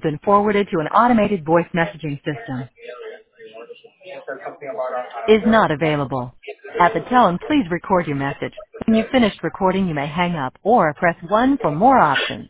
been forwarded to an automated voice messaging system. Is not available. At the tone, please record your message. When you've finished recording, you may hang up or press 1 for more options.